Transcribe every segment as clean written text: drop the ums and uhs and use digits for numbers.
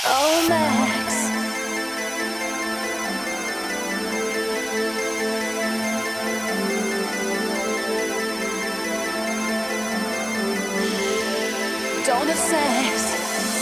Oh, Max. Don't have sex.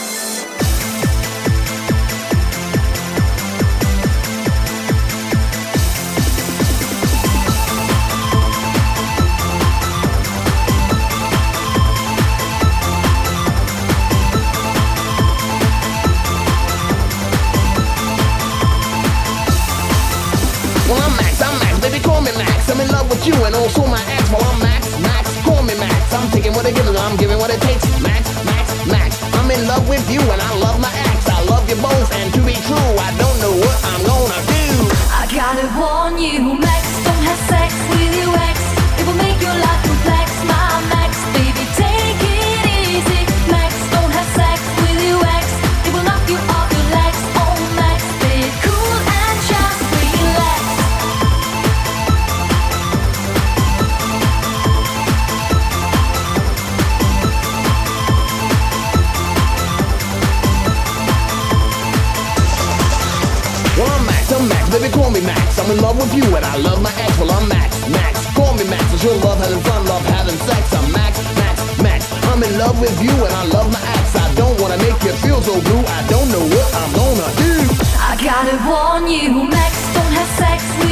Well, I'm Max, baby, call me Max. I'm in love with you and also my ex. Well, I'm Max, call me Max. I'm taking what it gives, I'm giving what it takes. Max, I'm in love with you and I love my ex. I love you both, and to be true, I don't know what I'm gonna do. I gotta warn you, Max, don't have sex with your ex. It will make your life complex, my Max. Baby, take it easy. Max, don't have sex with your ex. It will knock you off your legs. Oh, Max, be cool and just relax. Well, I'm Max, baby, call me Max. I'm in love with you and I love my ex. Well, I'm Max, call me Max. It's your love having fun, love having sex. I'm Max. I'm in love with you and I love my ex. I don't wanna make you feel so blue. I don't know what I'm gonna do. I gotta warn you, Max, don't have sex with